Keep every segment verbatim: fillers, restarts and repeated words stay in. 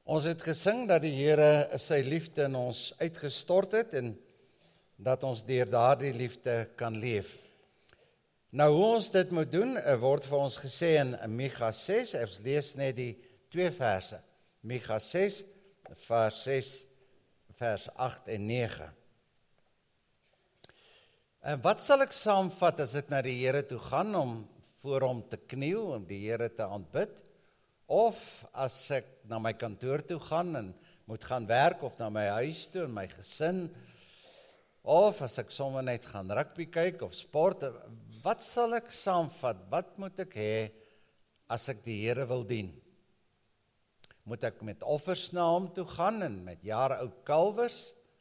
Ons het gesing dat die Here sy liefde in ons uitgestort het en dat ons deur daardie liefde kan leef. Nou hoe ons dit moet doen, word vir ons gesê in Micha ses, ons lees net die twee verse. Micha ses, vers ses, vers agt en nege. En wat sal ek saamvat as ek na die Here toe gaan om voor hom te kniel, om die Here te aanbid? Of as ek na my kantoor toe gaan en moet gaan werk, of na my huis toe en my gesin, of as ek sommer net gaan rugby kyk of sport, wat sal ek saamvat? Wat moet ek hê as ek die Here wil dien? Moet ek met offers na hom toe gaan en met jare oud kalwers?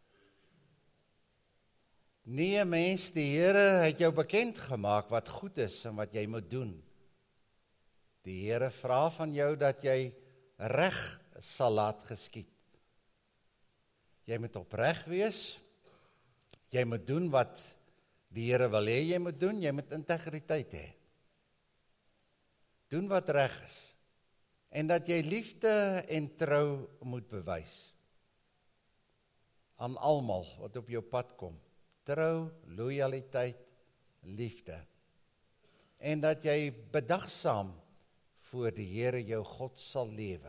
Nee mens, die Here het jou bekend gemaak wat goed is en wat jy moet doen. Die Here vra van jou dat jy reg sal laat geskied. Jy moet opreg wees, jy moet doen wat die Here wil hê jy moet doen, jy moet integriteit hê. Doen wat reg is. En dat jy liefde en trou moet bewys. Aan almal wat op jou pad kom. Trou, loyaliteit, liefde. En dat jy bedagsaam voor die Here jou God sal lewe.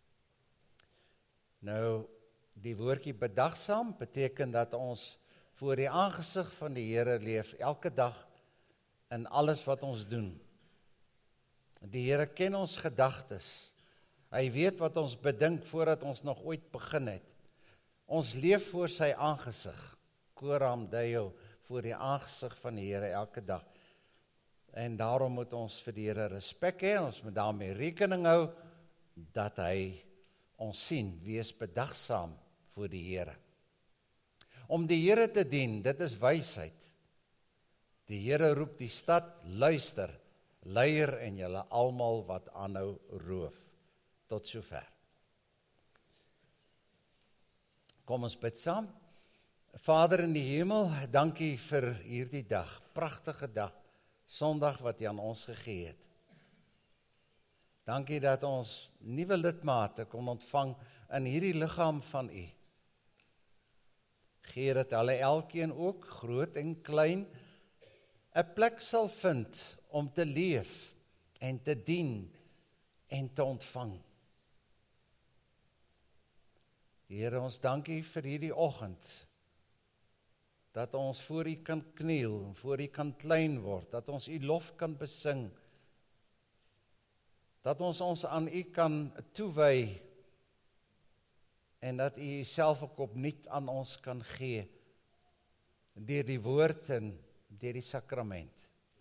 Nou, die woordjie bedagsaam beteken dat ons voor die aangesig van die Here leef, elke dag in alles wat ons doen. Die Here ken ons gedagtes. Hy weet wat ons bedink voordat ons nog ooit begin het. Ons leef voor sy aangesig. Koram Deo, voor die aangesig van die Here elke dag. En daarom moet ons vir die Here respek hê, ons moet daarmee rekening hou, dat hy ons sien, wees bedagsaam voor die Here. Om die Here te dien, dit is wysheid. Die Here roep die stad, luister, luier en julle almal wat aanhou roof. Tot sover. Kom ons bid saam. Vader in die hemel, dankie vir hierdie dag, pragtige dag, Sondag wat U aan ons gegee het. Dankie dat ons nuwe lidmate kon ontvang in hierdie liggaam van U. Gee dat hulle elkeen ook, groot en klein, 'n plek sal vind om te leef en te dien en te ontvang. Here, ons dankie vir hierdie oggend, dat ons voor U kan kniel, voor U kan klein word, dat ons U lof kan besing, dat ons ons aan U kan toewy, en dat U Uself ook opnuut aan ons kan gee, deur die woord en deur die sakrament.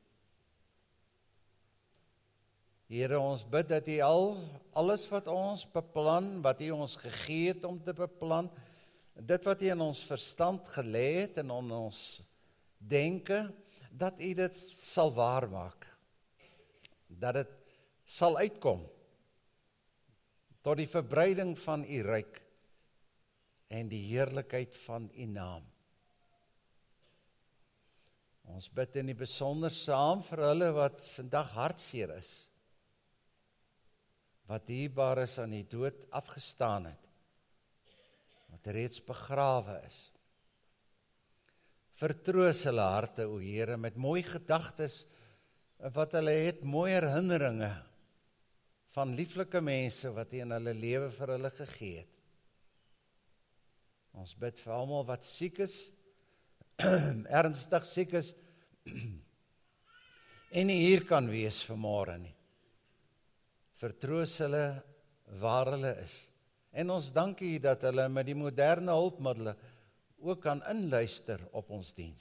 Here, ons bid dat U al, alles wat ons beplan, wat U ons gegee het om te beplan, dit wat U in ons verstand gelê het en in ons denke, dat U dit sal waarmaak. Dat dit sal uitkom tot die verbreiding van U ryk en die heerlikheid van U naam. Ons bid in die besonder saam vir hulle wat vandag hartseer is, wat dierbaar is aan die dood afgestaan het, wat reeds begrawe is. Vertroos hulle harte, o Here, met mooi gedagtes, wat hulle het, mooi herinneringe van lieflike mense wat U in hulle lewe vir hulle gegee het. Ons bid vir almal wat siek is, ernstig siek is, en nie hier kan wees vanmôre nie. Vertroos hulle waar hulle is. En ons dank U dat hulle met die moderne hulpmiddele ook kan inluister op ons diens.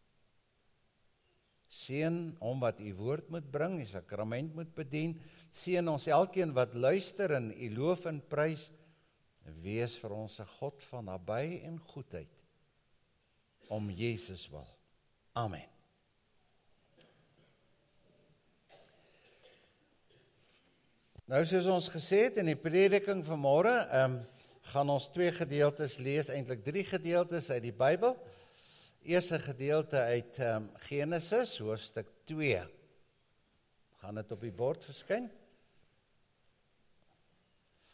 Seën hom wat U woord moet bring, die sakrament moet bedien. Seën ons elkeen wat luister en U loof en prys. Wees vir ons 'n God van naby en goedheid. Om Jesus wil. Amen. Nou soos ons gesê het in die prediking vanmôre, um, gaan ons twee gedeeltes lees, eintlik drie gedeeltes uit die Bybel. Eerste gedeelte uit um, Genesis, hoofstuk twee. Gaan dit op die bord verskyn?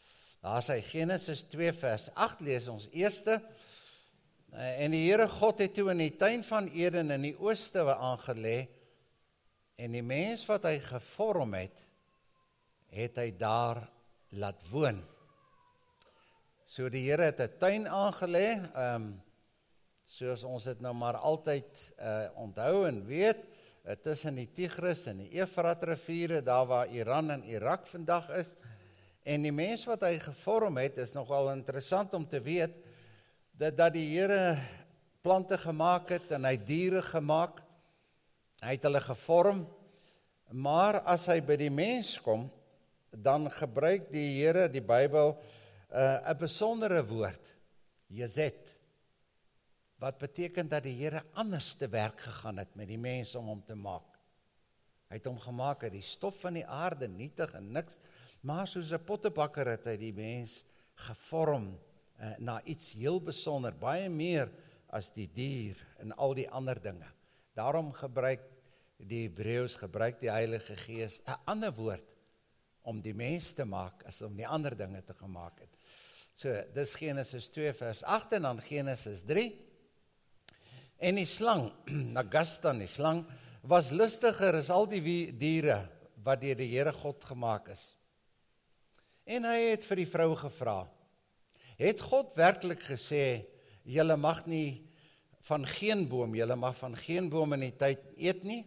Daar is hy Genesis twee vers agt, lees ons eerste. En die Here God het toe in die tuin van Eden in die ooste aangelê, en die mens wat hy gevorm het, het hy daar laat woon. So die Here het 'n tuin aangelê, um, soos ons dit nou maar altyd uh, onthou en weet, uh, tussen die Tigris en die Efrat riviere, daar waar Iran en Irak vandag is. En die mens wat hy gevorm het, is nogal interessant om te weet, dat, dat die Here plante gemaak het en hy diere gemaak, hy het hulle gevorm, maar as hy by die mens kom, dan gebruik die Here, die Bybel, 'n uh, besondere woord, Jezet, wat beteken dat die Here anders te werk gegaan het met die mens om hom te maak. Hy het hom gemaak uit die stof van die aarde, nietig en niks, maar soos 'n pottebakker het hy die mens gevorm uh, na iets heel besonder, baie meer as die dier en al die ander dinge. Daarom gebruik die Hebreëus, gebruik die Heilige Gees 'n ander woord om die mens te maak as om die ander dinge te gemaak het. So, dis Genesis twee vers agt en dan Genesis drie. En die slang, Nagastan, die slang, was lustiger as al die diere wat deur die Here God gemaak is. En hy het vir die vrou gevra, het God werklik gesê, julle mag nie van geen boom, julle mag van geen boom in die tyd eet nie?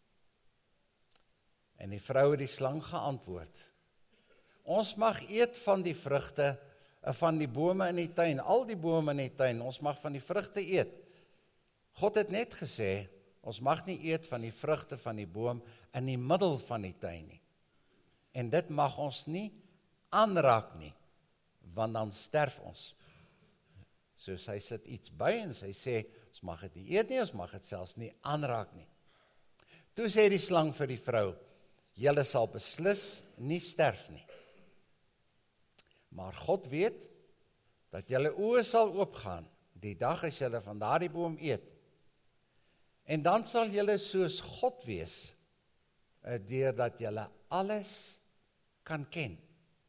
En die vrou het die slang geantwoord, ons mag eet van die vrugte, van die bome in die tuin, al die bome in die tuin, ons mag van die vrugte eet. God het net gesê, ons mag nie eet van die vrugte van die boom in die middel van die tuin nie. En dit mag ons nie aanraak nie, want dan sterf ons. So sy sit iets by en sy sê, ons mag dit nie eet nie, ons mag dit selfs nie aanraak nie. Toe sê die slang vir die vrou, julle sal beslis nie sterf nie. Maar God weet, dat julle oë sal oopgaan, die dag as julle van daardie boom eet. En dan sal julle soos God wees, deurdat julle alles kan ken.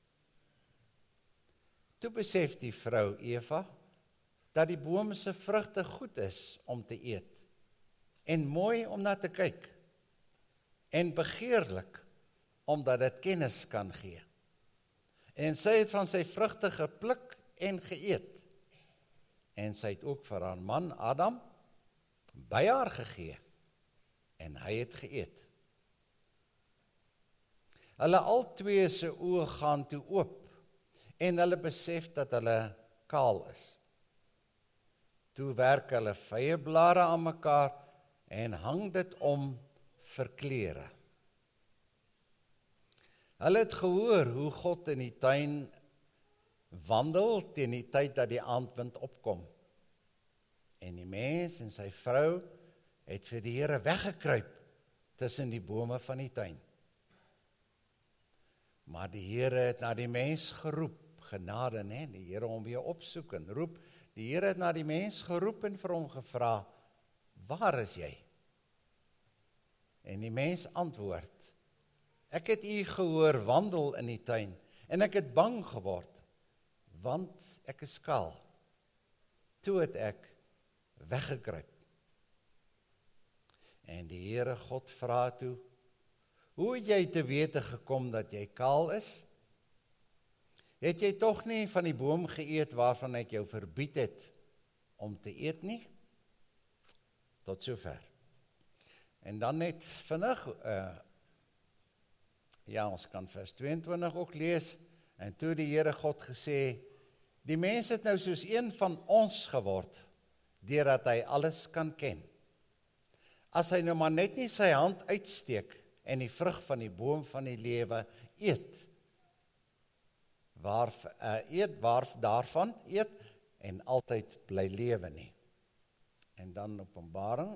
Toe besef die vrou Eva, dat die boom se vrugte goed is om te eet, en mooi om na te kyk, en begeerlik, omdat dit kennis kan gee. En sy het van sy vrugte gepluk en geëet, en sy het ook vir haar man Adam by haar gegee, en hy het geëet. Hulle al twee se oë gaan toe oop, en hulle besef dat hulle kaal is. Toe werk hulle vyeblare aan mekaar, en hang dit om vir klere. Hulle het gehoor hoe God in die tuin wandel teen die tyd dat die aandwind opkom. En die mens en sy vrou het vir die Here weggekruip tussen die bome van die tuin. Maar die Here het na die mens geroep, genade, nee, die Here hom weer opsoek en roep. Die Here het na die mens geroep en vir hom gevra, waar is jy? En die mens antwoord, ek het u gehoor wandel in die tuin, en ek het bang geword, want ek is kaal. Toe het ek weggekruip. En die Here God vra toe, hoe het jy te wete gekom dat jy kaal is? Het jy toch nie van die boom geëet waarvan ek jou verbied het om te eet nie? Tot sover. En dan net vinnig, uh, ja, ons kan vers tweeëntwintig ook lees, en toe die Here God gesê, die mens het nou soos een van ons geword, deurdat hy alles kan ken. As hy nou maar net nie sy hand uitsteek, en die vrug van die boom van die lewe eet, waar, uh, eet, waar daarvan eet, en altyd bly lewe nie. En dan Openbaring,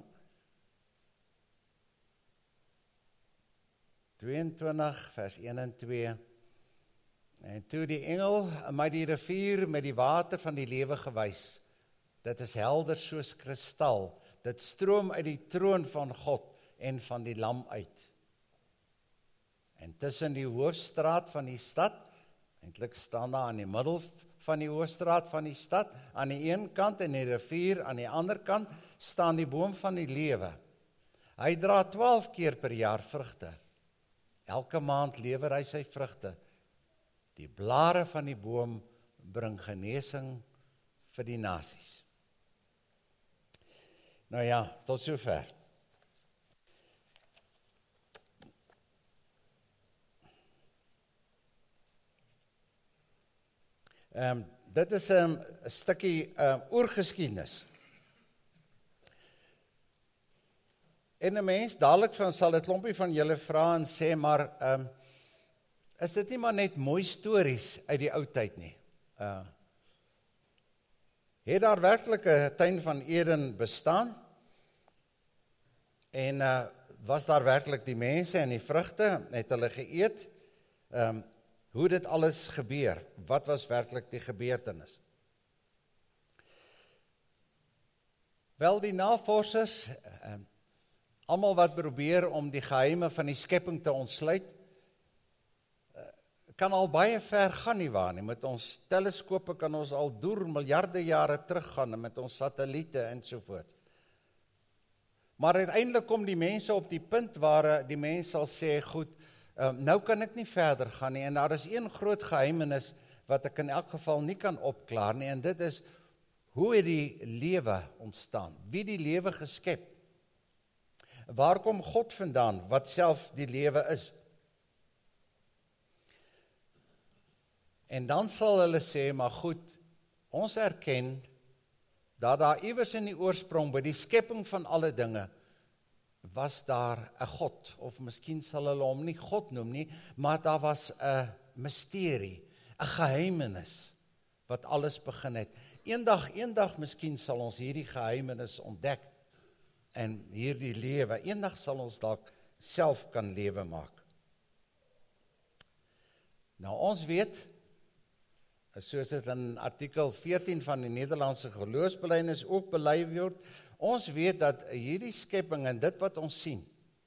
tweeëntwintig, vers een en twee, en toe die engel my die rivier met die water van die lewe gewys, dit is helder soos kristal, dit stroom uit die troon van God en van die lam uit. En tussen die hoofstraat van die stad Eintlik staan daar aan die middel van die Hoofstraat van die stad, aan die een kant en die rivier, aan die ander kant staan die boom van die lewe. Hy dra twaalf keer per jaar vrugte. Elke maand lewer hy sy vrugte. Die blare van die boom bring genesing vir die nasies. Nou ja, tot sover. Um, dit is 'n um, stukkie um, oorgeskiedenis. En 'n mens, dadelik van sal 'n klompie van julle vra en sê, maar um, is dit nie maar net mooi stories uit die ou tyd nie? Uh, het daar werklik 'n tuin van Eden bestaan? En uh, was daar werklik die mense en die vrugte, het hulle geëet? Um, hoe dit alles gebeur? Wat was werklik die gebeurtenis? Wel, die navorsers, um, almal wat probeer om die geheime van die skepping te ontsluit, kan al baie ver gaan nie waar nie. Met ons teleskope kan ons al deur miljarde jare teruggaan, met ons satelliete en so voort. Maar uiteindelik kom die mense op die punt waar die mense sal sê, goed, nou kan ek nie verder gaan nie, en daar is een groot geheimenis wat ek in elk geval nie kan opklaar nie, en dit is, hoe het die lewe ontstaan? Wie die lewe geskep? Waar kom God vandaan, wat self die lewe is? En dan sal hulle sê, maar goed, ons erken dat daar iewers in die oorsprong, by die skepping van alle dinge, was daar 'n God, of miskien sal hulle hom nie God noem nie, maar daar was 'n misterie, 'n geheimenis, wat alles begin het. Eendag, eendag miskien sal ons hierdie geheimenis ontdek, en hierdie lewe, eendag sal ons dalk self kan lewe maak. Nou ons weet, soos dit in artikel veertien van die Nederlandse geloofsbelijdenis ook bely word, ons weet dat hierdie skepping en dit wat ons sien,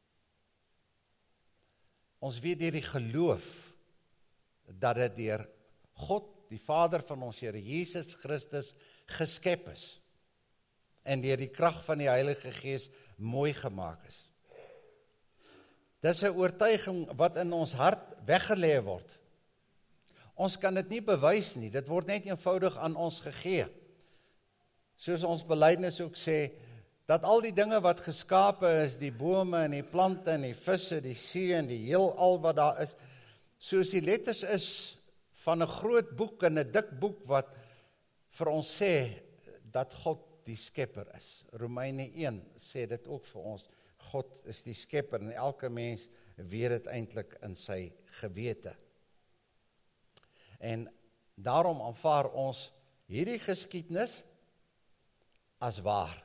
ons weet deur die geloof, dat dit deur God, die Vader van ons Here Jesus Christus, geskep is, en deur die krag van die Heilige Gees mooi gemaak is. Dis 'n oortuiging wat in ons hart weggelê word. Ons kan dit nie bewys nie, dit word net eenvoudig aan ons gegee. Soos ons belydenis ook sê, dat al die dinge wat geskape is, die bome en die plante en die visse, die see en die heelal wat daar is, soos die letters is van 'n groot boek en 'n dik boek wat vir ons sê dat God die skepper is. Romeine een sê dit ook vir ons, God is die skepper en elke mens weet dit eintlik in sy gewete. En daarom aanvaar ons hierdie geskiedenis as waar.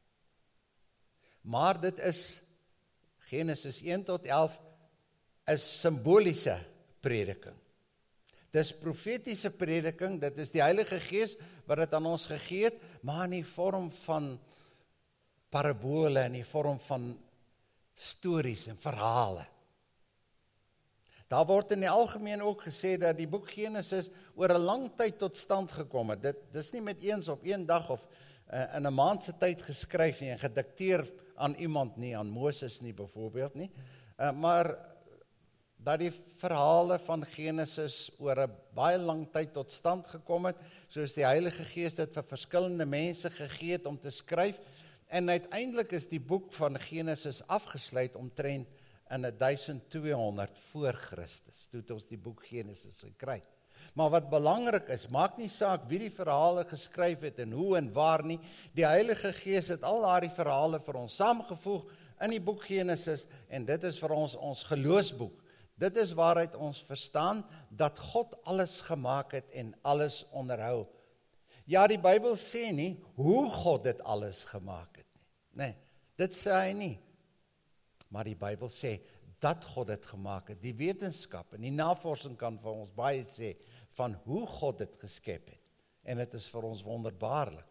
Maar dit is, Genesis een tot elf, is simboliese prediking. Dis profetiese prediking, dit is die Heilige Gees wat dit aan ons gegee het, maar in die vorm van parabole, in die vorm van stories en verhale. Daar word in die algemeen ook gesê dat die boek Genesis oor 'n lang tyd tot stand gekom het. Dit dis nie met eens op een dag of uh, in 'n maand se tyd geskryf nie en gedikteer aan iemand nie, aan Moses nie byvoorbeeld nie. Uh, maar dat die verhale van Genesis oor 'n baie lang tyd tot stand gekom het, soos die Heilige Gees dit vir verskillende mense gegee het om te skryf, en uiteindelik is die boek van Genesis afgesluit omtrent in twaalf honderd voor Christus, toe het ons die boek Genesis gekry. Maar wat belangrik is, maak nie saak wie die verhale geskryf het en hoe en waar nie, die Heilige Gees het al daardie verhale vir ons saamgevoeg in die boek Genesis, en dit is vir ons ons geloofsboek. Dit is waaruit ons verstaan dat God alles gemaak het en alles onderhou. Ja, die Bybel sê nie hoe God dit alles gemaak het nie. Nee, dit sê hy nie. Maar die Bybel sê dat God dit gemaak het. Die wetenskap en die navorsing kan vir ons baie sê van hoe God dit geskep het. En dit is vir ons wonderbaarlik.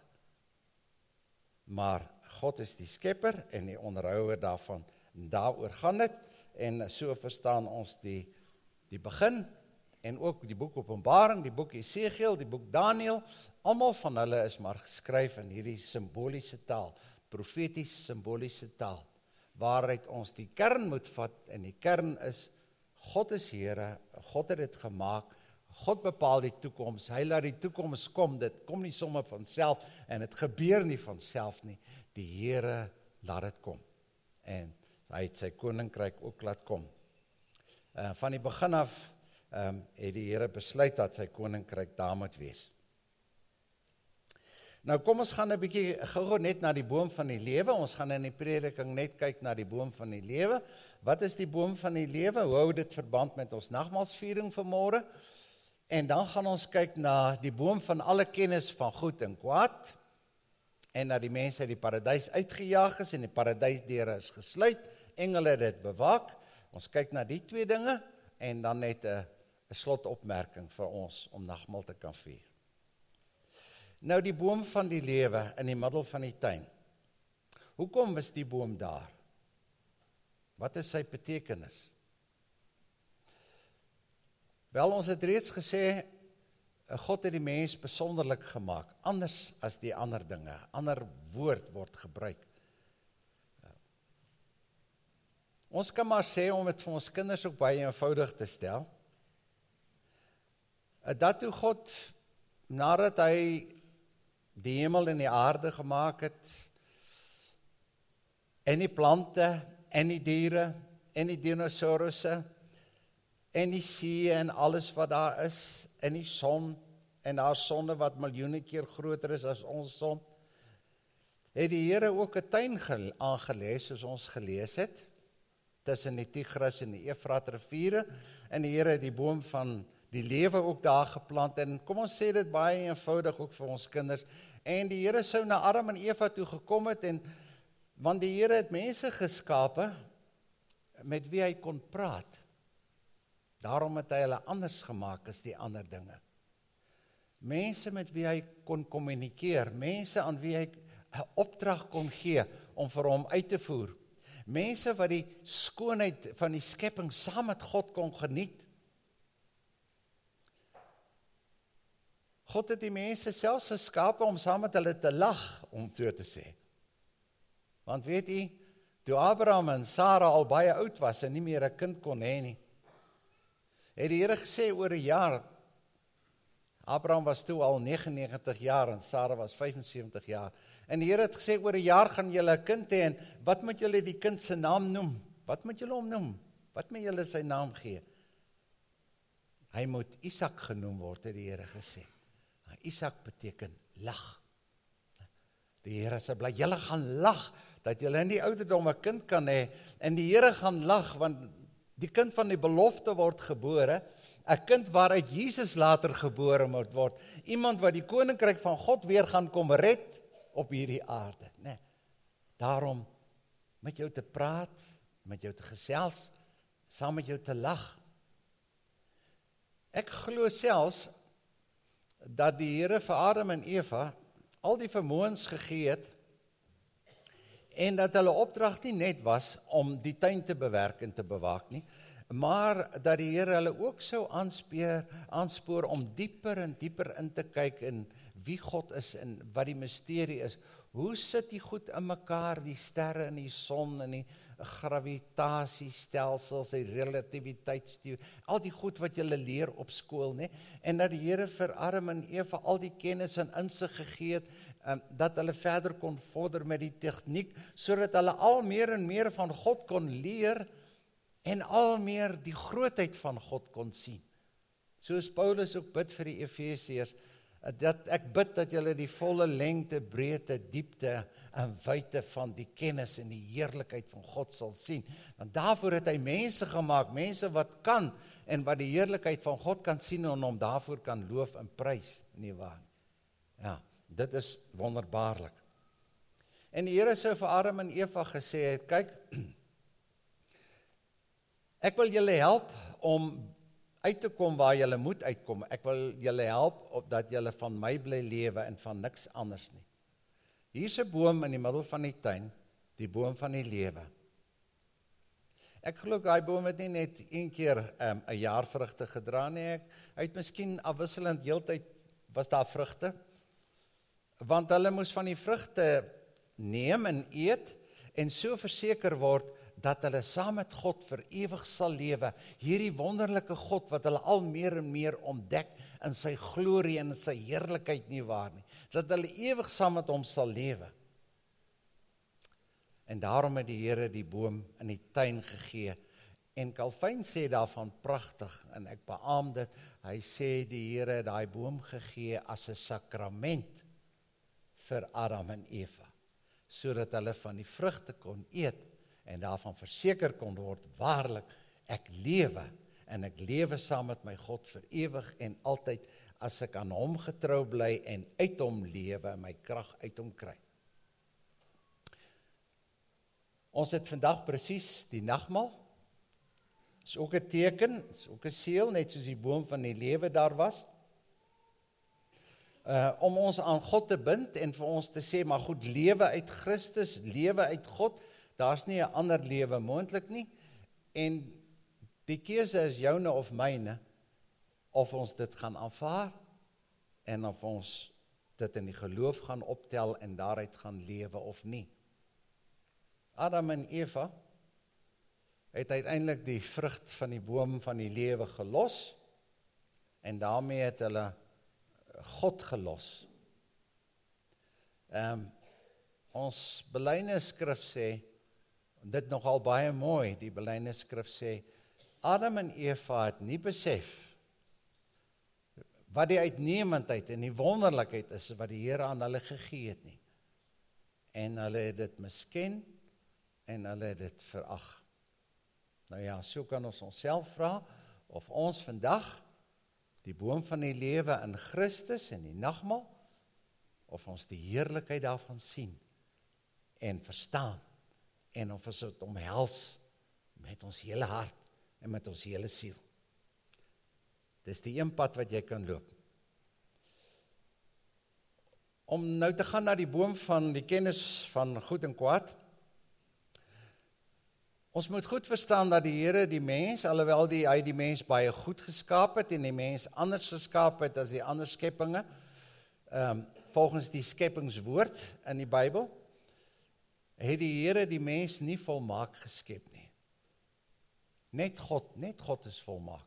Maar God is die skepper en die onderhouer daarvan. En daaroor gaan dit. En so verstaan ons die, die begin en ook die boek Openbaring, die boek Esegiel, die boek Daniël, almal van hulle is maar geskryf in hierdie simboliese taal, profeties simboliese taal, waaruit ons die kern moet vat, en die kern is, God is Here, God het dit gemaak, God bepaal die toekoms, hy laat die toekoms kom, dit kom nie sommer van self, en het gebeur nie van self nie, die Here laat dit kom, en hy het sy koninkryk ook laat kom. Uh, van die begin af, um, het die Here besluit dat sy koninkryk daar moet wees. Nou kom ons gaan 'n bietjie gou-gou net na die boom van die lewe, ons gaan in die prediking net kyk na die boom van die lewe. Wat is die boom van die lewe? Hoe hou dit verband met ons nagmaalsviering vanmôre? En dan gaan ons kyk na die boom van alle kennis van goed en kwaad, en dat die mense uit die paradys uitgejaag is, en die paradysdeure is gesluit, engele het dit bewaak. Ons kyk na die twee dinge, en dan net 'n slotopmerking vir ons, om nagmaal te kan vier. Nou die boom van die lewe, in die middel van die tuin. Hoekom is die boom daar? Wat is sy betekenis? Wel, ons het reeds gesê, God het die mens besonderlik gemaak, anders as die ander dinge, ander woord word gebruik. Ons kan maar sê, om het vir ons kinders ook baie eenvoudig te stel, dat toe God, nadat hy die hemel en die aarde gemaak het, en die plante, en die diere, en die dinosaurusse, en die see en alles wat daar is, en die son, en daar sonne wat miljoene keer groter is as ons son, het die Here ook 'n tuin aangelees, soos ons gelees het, tussen die Tigris en die Efrat riviere, en die Here het die boom van die lewe ook daar geplant, en kom ons sê dit baie eenvoudig ook vir ons kinders, en die Here sou na Adam en Eva toe gekom het, en want die Here het mense geskape, met wie hy kon praat, daarom het hy hulle anders gemaak as die ander dinge. Mense met wie hy kon kommunikeer, mense aan wie hy 'n opdrag kon gee, om vir hom uit te voer, mense wat die skoonheid van die skepping saam met God kon geniet. God het die mense selfs geskape om saam met hulle te lag, om so te sê. Want weet u, toe Abraham en Sarah al baie oud was en nie meer 'n kind kon hê nie, het die Here gesê oor 'n jaar, Abraham was toe al negenennegentig jaar en Sarah was vyfensewentig jaar, en die Here het gesê oor 'n jaar gaan julle 'n kind hê, en wat moet julle die kind se naam noem? Wat moet julle hom noem? Wat moet julle sy naam gee? Hy moet Isak genoem word, het die Here gesê. Isak beteken lag. Die Here sê, bly julle gaan lag, dat julle in die ouderdom 'n kind kan hê, en die Here gaan lag, want die kind van die belofte word gebore, 'n kind waaruit Jesus later gebore moet word, iemand wat die koninkryk van God weer gaan kom red op hierdie aarde. Nee. Daarom met jou te praat, met jou te gesels, saam met jou te lag. Ek glo selfs dat die Here vir Adam en Eva al die vermoëns gegee het, en dat hulle opdrag nie net was om die tuin te bewerk en te bewaak nie, maar dat die Here hulle ook sou aanspoor, aanspoor om dieper en dieper in te kyk in wie God is en wat die misterie is. Hoe sit die goed in mekaar, die sterre en die son en die gravitasiestelsels, die relativiteitsteorie, al die goed wat julle leer op skool, nee? En dat die Here vir Adam en Eva al die kennis en insig gegee het, um, dat hulle verder kon vorder met die tegniek, sodat hulle al meer en meer van God kon leer, en al meer die grootheid van God kon sien. Soos Paulus ook bid vir die Efesiërs, dat ek bid dat julle die volle lengte, breedte, diepte en wyte van die kennis en die heerlikheid van God sal sien. Want daarvoor het hy mense gemaak, mense wat kan, en wat die heerlikheid van God kan sien, en hom daarvoor kan loof en prys, nie waar? Ja, dit is wonderbaarlik. En die Here sou vir Adam en Eva gesê het, kyk, ek wil julle help om uit te kom waar julle moet uitkom. Ek wil julle help op dat julle van my bly lewe en van niks anders nie. Hier is 'n boom in die middel van die tuin, die boom van die lewe. Ek glo daai boom het nie net een keer 'n um, jaar vrugte gedra nie. Ek, hy het miskien afwisselend heeltyd was daar vrugte. Want hulle moes van die vrugte neem en eet en so verseker word dat hulle saam met God vir ewig sal lewe. Hierdie wonderlike God wat hulle al meer en meer ontdek in sy glorie en in sy heerlikheid nie waar nie. Dat hulle ewig saam met hom sal lewe. En daarom het die Here die boom in die tuin gegee. En Calvin sê daarvan pragtig, en ek beaam dit, hy sê die Here het daai boom gegee as 'n sakrament vir Adam en Eva, sodat hulle van die vrugte kon eet, en daarvan verseker kon word, waarlik, ek lewe, en ek lewe saam met my God vir ewig en altyd, as ek aan hom getrou bly, en uit hom lewe, en my krag uit hom kry. Ons het vandag presies die nagmaal, is ook 'n teken, is ook 'n seël, net soos die boom van die lewe daar was, uh, om ons aan God te bind, en vir ons te sê, maar goed, lewe uit Christus, lewe uit God, daar's nie 'n ander lewe moontlik nie, en die keuse is joune of myne, of ons dit gaan aanvaar, en of ons dit in die geloof gaan optel, en daaruit gaan lewe of nie. Adam en Eva het uiteindelik die vrug van die boom van die lewe gelos, en daarmee het hulle God gelos. Um, ons belydenisskrif sê, dit nogal baie mooi, die belydenisskrif sê, Adam en Eva het nie besef wat die uitnemendheid en die wonderlikheid is wat die Here aan hulle gegee het nie. En hulle het dit misken en hulle het dit verag. Nou ja, so kan ons onsself vra of ons vandag die boom van die lewe in Christus en die nagmaal, of ons die heerlikheid daarvan sien en verstaan, en of ons dit omhels met ons hele hart en met ons hele siel. Dis die een pad wat jy kan loop. Om nou te gaan na die boom van die kennis van goed en kwaad, ons moet goed verstaan dat die Here die mens, alhoewel die, hy die mens baie goed geskaap het, en die mens anders geskaap het as die ander skepinge, um, volgens die skepingswoord in die Bybel, het die Here die mens nie volmaak geskep nie. Net God, net God is volmaak.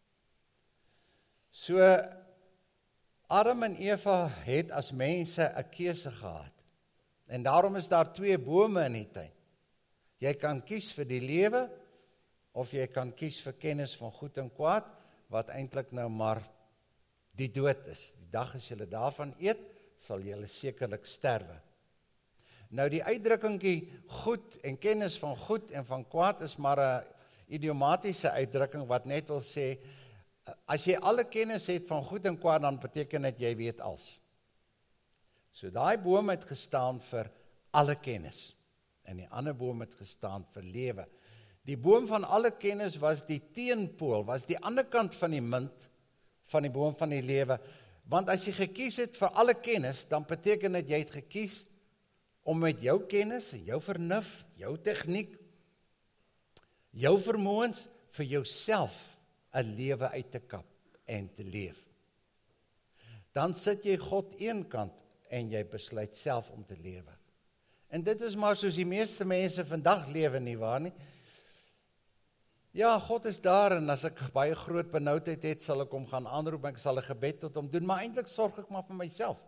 So, Adam en Eva het as mense 'n keuse gehad. En daarom is daar twee bome in die tuin. Jy kan kies vir die lewe, of jy kan kies vir kennis van goed en kwaad, wat eintlik nou maar die dood is. Die dag as jy daarvan eet, sal jy sekerlik sterwe. Nou die uitdrukkingkie goed en kennis van goed en van kwaad is maar 'n idiomatiese uitdrukking wat net wil sê, as jy alle kennis het van goed en kwaad, dan beteken dit jy weet als. So daai boom het gestaan vir alle kennis, en die ander boom het gestaan vir lewe. Die boom van alle kennis was die teenpool, was die ander kant van die munt van die boom van die lewe, want as jy gekies het vir alle kennis, dan beteken dit jy het gekies om met jou kennis, jou vernuf, jou tegniek, jou vermoëns vir jouself 'n lewe uit te kap en te leef. Dan sit jy God een kant en jy besluit self om te lewe. En dit is maar soos die meeste mense vandag lewe nie waar nie. Ja, God is daar, en as ek baie groot benoudheid het, sal ek hom gaan aanroep, ek sal 'n gebed tot hom doen, maar eintlik sorg ek maar vir myself.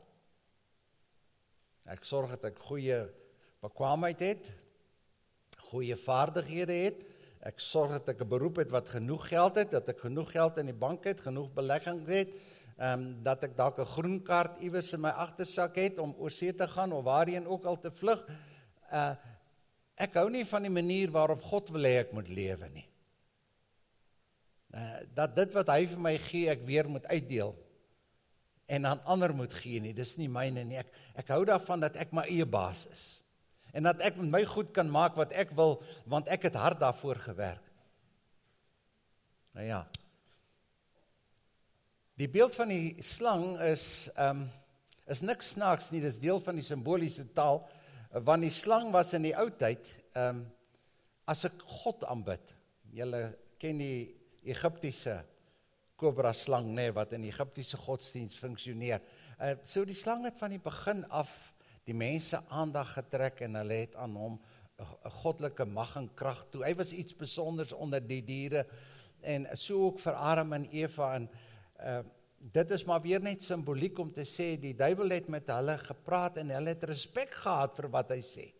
Ek sorg dat ek goeie bekwaamheid het, goeie vaardighede het, ek sorg dat ek 'n beroep het wat genoeg geld het, dat ek genoeg geld in die bank het, genoeg belegging het, um, dat ek dalk 'n groen kaart iewers in my agtersak het om oor see te gaan of waarheen ook al te vlug. Uh, ek hou nie van die manier waarop God wil hê ek moet lewe nie. Uh, dat dit wat hy vir my gee, ek weer moet uitdeel en aan ander moet gee nie, dis nie myne nie. Ek, ek hou daarvan dat ek my eie baas is. En dat ek met my goed kan maak wat ek wil, want ek het hard daarvoor gewerk. Nou ja, die beeld van die slang is, um, is niks snaaks nie, dis deel van die simboliese taal, want die slang was in die ou tyd, um, as ek God aanbid, julle ken die Egiptiese kobra slang, nee, wat in die Egiptiese godsdienst funksioneer. Uh, so die slang het van die begin af die mense aandag getrek en hulle het aan hom 'n goddelike mag en krag toe. Hy was iets besonders onder die diere en so ook vir Adam en Eva en uh, dit is maar weer net simboliek om te sê, die duiwel het met hulle gepraat en hulle het respek gehad vir wat hy sê.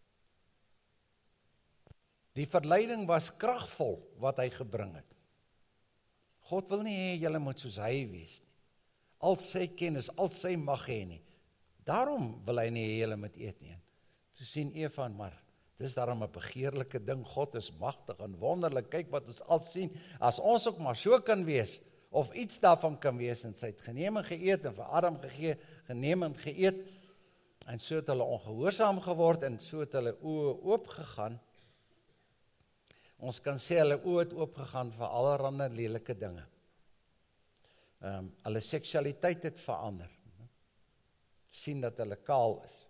Die verleiding was kragvol wat hy gebring het. God wil nie hê julle moet soos hy wees nie. Al sy kennis, al sy mag hê nie. Daarom wil hy nie hê julle moet eet nie. Toe sien Eva, maar dis daarom 'n begeerlike ding. God is magtig en wonderlik. Kyk wat ons al sien. As ons ook maar so kan wees, of iets daarvan kan wees, en sy het geneem en geëet, en vir Adam gegee, geneem en geëet, en so het hulle ongehoorsaam geword, en so het hulle oë oopgegaan. Ons kan sê hulle oë het oopgegaan vir allerhande lelike dinge. Um, hulle seksualiteit het verander. Sien dat hulle kaal is.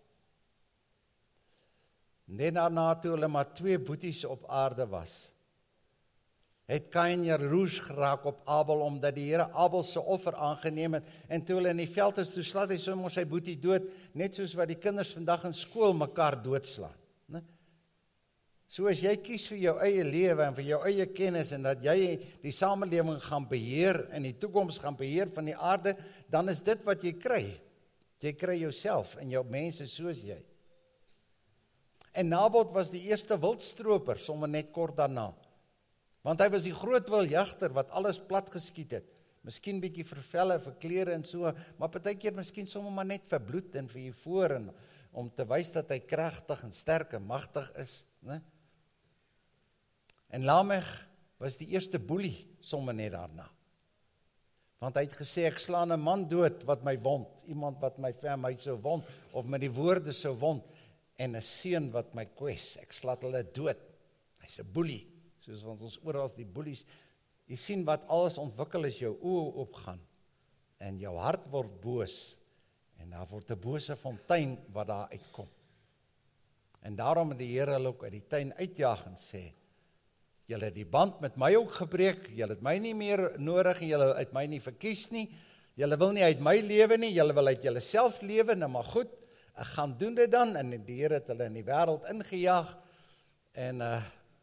Net daarna toe hulle maar twee boeties op aarde was, het Kain jaloers geraak op Abel, omdat die Here Abel se offer aangeneem het, en toe hulle in die veld is, toe slaat hy sommer sy boetie dood, net soos wat die kinders vandag in skool mekaar doodslaan. Ne? So as jy kies vir jou eie lewe en vir jou eie kennis, en dat jy die samelewing gaan beheer, en die toekoms gaan beheer van die aarde, dan is dit wat jy kry. Jy kry jouself en jou mense soos jy. En Nabot was die eerste wildstroper, sommer net kort daarna. Want hy was die groot wiljagter wat alles plat geskiet het. Miskien bietjie vir velle, vir klere en so, maar partykeer miskien sommer maar net vir bloed en vir ivoor, en om te wys dat hy kragtig en sterk en magtig is. Ne? En Lamech was die eerste boelie, sommer net daarna. Want hy het gesê, ek slaan 'n man dood wat my wond, iemand wat my vir my sou wond, of met die woorde sou wond, en 'n seun wat my kwes, ek slaat hulle dood. Hy's 'n boelie, soos wat ons oral die boelies, jy sien wat alles ontwikkel as jou oë oopgaan, en jou hart word boos, en daar word 'n bose fontein wat daar uitkom. En daarom het die Here hulle ook uit die tuin uitjaag en sê, julle het die band met my ook gebreek, julle het my nie meer nodig, en julle het my nie verkies nie, julle wil nie uit my lewe nie, julle wil uit julle self lewe, nou maar goed, ek gaan doen dit dan, en die Here het hulle in die wêreld ingejaag, en uh,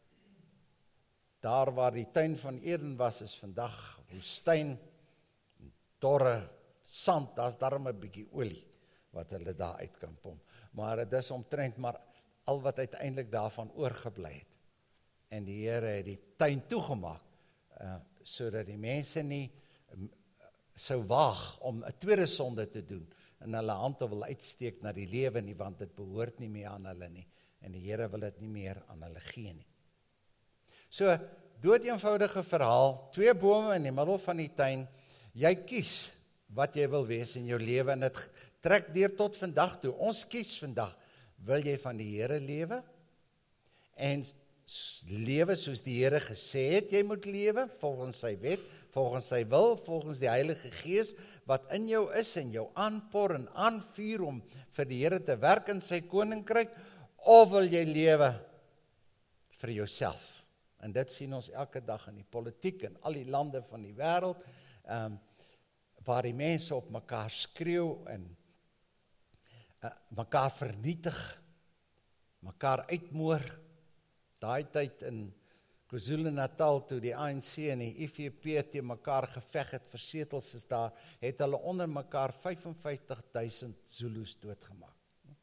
daar waar die tuin van Eden was, is vandag woestyn, dorre, sand, daar's daarom 'n bietjie olie, wat hulle daar uit kan pomp, maar dit is omtrent maar al wat uiteindelik daarvan oorgebly het. En die Here het die tuin toegemaak, uh, sodat die mense nie um, sou waag om 'n tweede sonde te doen, en hulle hande wil uitsteek na die lewe nie, want dit behoort nie meer aan hulle nie, en die Here wil dit nie meer aan hulle gee nie. So, doodeenvoudige verhaal, twee bome in die middel van die tuin, jy kies wat jy wil wees in jou lewe, en dit trek deur tot vandag toe. Ons kies vandag, wil jy van die Here lewe, en lewe soos die Here gesê het, jy moet lewe, volgens sy wet, volgens sy wil, volgens die Heilige Gees, wat in jou is, en jou aanpor en aanvuur, om vir die Here te werk in sy koninkryk, of wil jy lewe vir jouself? En dit sien ons elke dag in die politiek, in al die lande van die wêreld, um, waar die mense op mekaar skreeu, en uh, mekaar vernietig, mekaar uitmoor. Daai tyd in KwaZulu-Natal, toe die A N C en die I F P teen mekaar geveg het, versetels is daar, het hulle onder mekaar vyf en vyftig duisend Zulus doodgemaak.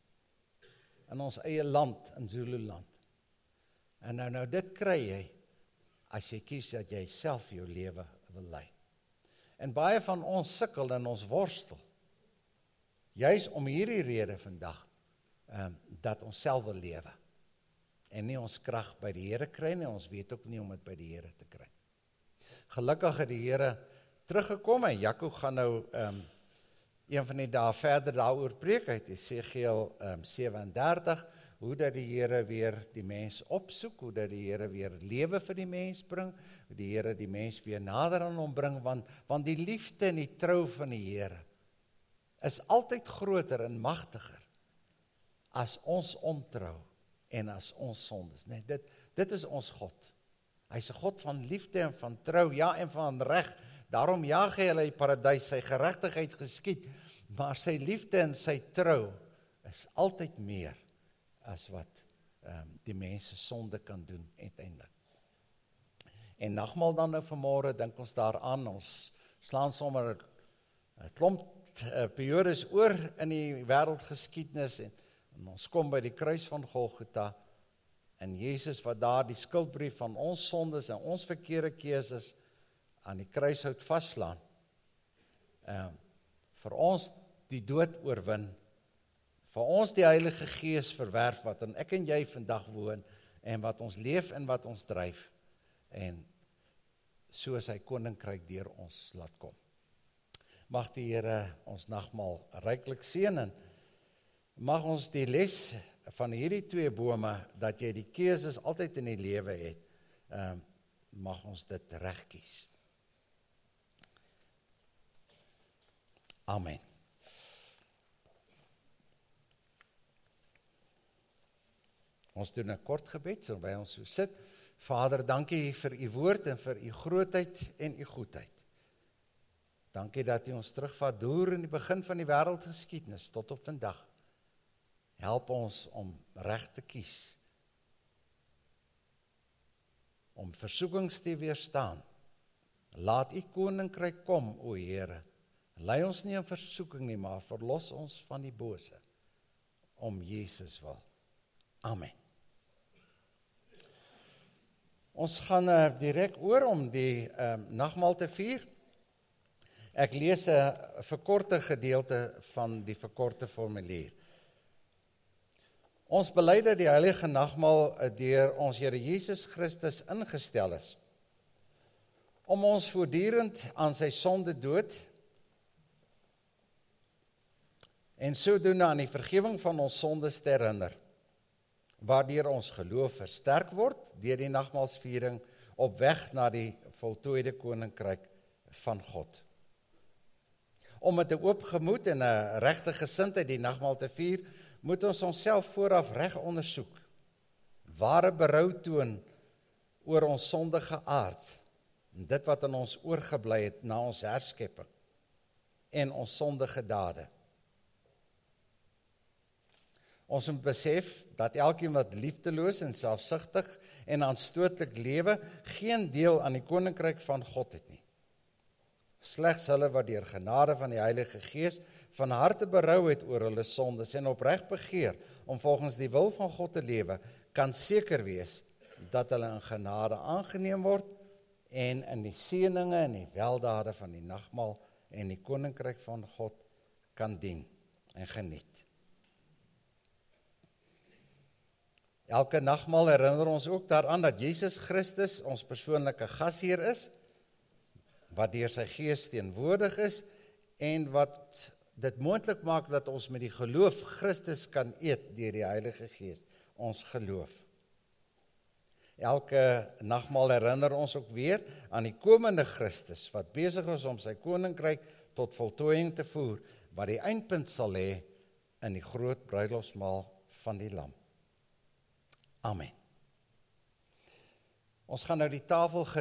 In ons eie land, in Zululand. En nou, nou dit kry jy, as jy kies dat jy self jou lewe wil lei. En baie van ons sukkel en ons worstel, juis om hierdie rede vandag, um, dat ons self wil lewe. En nie ons krag by die Here kry nie, ons weet ook nie om dit by die Here te kry. Gelukkig het die Here teruggekom, en Jaco gaan nou um, een van die dae verder daaroor preek, uit Esegiel um, sewe en dertig, hoe dat die Here weer die mens opsoek, hoe dat die Here weer lewe vir die mens bring, hoe die Here die mens weer nader aan hom bring, want, want die liefde en die trou van die Here is altyd groter en magtiger as ons ontrou en as ons sondes. Nee, dit, dit is ons God. Hy's 'n God van liefde en van trou, ja, en van reg. Daarom jaag hy hulle die paradys, sy geregtigheid geskied, maar sy liefde en sy trou is altyd meer as wat um, die mense sonde kan doen uiteindelik. En nagmaal dan nou vanmôre, dink ons daaraan, ons slaan sommer 'n klomp uh, periodes oor in die wêreldgeskiedenis en, en ons kom by die kruis van Golgotha en Jesus wat daar die skuldbrief van ons sondes en ons verkeerde keuses aan die kruishout vaslaan. Uh, vir ons die dood oorwin, vir ons die Heilige Gees verwerf wat in ek en jy vandag woon en wat ons leef en wat ons dryf en so sy koninkryk deur ons laat kom. Mag die Here ons nagmaal ryklik seën en mag ons die les van hierdie twee bome dat jy die keuses altyd in die lewe het, um, mag ons dit reg kies. Amen. Ons doen 'n kort gebed, so by ons so sit. Vader, dankie vir u woord en vir u grootheid en u goedheid. Dankie dat u ons terugvat deur in die begin van die wêreldgeskiedenis tot op vandag. Help ons om reg te kies. Om versoekings te weerstaan. Laat u koninkryk kom, o Here. Lei ons nie in versoeking nie, maar verlos ons van die bose. Om Jesus wil. Amen. Ons gaan uh, direk oor om die um, nagmaal te vier. Ek lees 'n verkorte gedeelte van die verkorte formulier. Ons bely dat die heilige nagmaal deur ons Here Jesus Christus ingestel is, om ons voortdurend aan sy sonde dood en sodoende aan die vergifnis van ons sondes te herinner, waardeur ons geloof versterk word deur die nagmaalsviering op weg na die voltooide koninkryk van God. Om met 'n oop gemoed en 'n regte gesindheid die nagmaal te vier, moet ons onsself vooraf reg ondersoek, ware berou toon oor ons sondige aard, en dit wat in ons oorgebly het na ons herskepping, en ons sondige dade. Ons moet besef dat elkeen wat liefdeloos en selfsugtig en aanstootlik lewe, geen deel aan die koninkryk van God het nie. Slegs hulle wat deur genade van die Heilige Gees van harte berou het oor hulle sondes en opreg begeer om volgens die wil van God te lewe, kan seker wees dat hulle in genade aangeneem word en in die seëninge en die weldade van die nagmaal en die koninkryk van God kan dien en geniet. Elke nagmaal herinner ons ook daaraan dat Jesus Christus ons persoonlike gasheer is, wat deur sy Gees teenwoordig is en wat dit moontlik maak dat ons met die geloof Christus kan eet deur die Heilige Gees, ons geloof. Elke nagmaal herinner ons ook weer aan die komende Christus, wat besig is om sy koninkryk tot voltooiing te voer, wat die eindpunt sal hê in die groot bruilofsmaal van die Lam. Amen. Ons gaan nou die tafel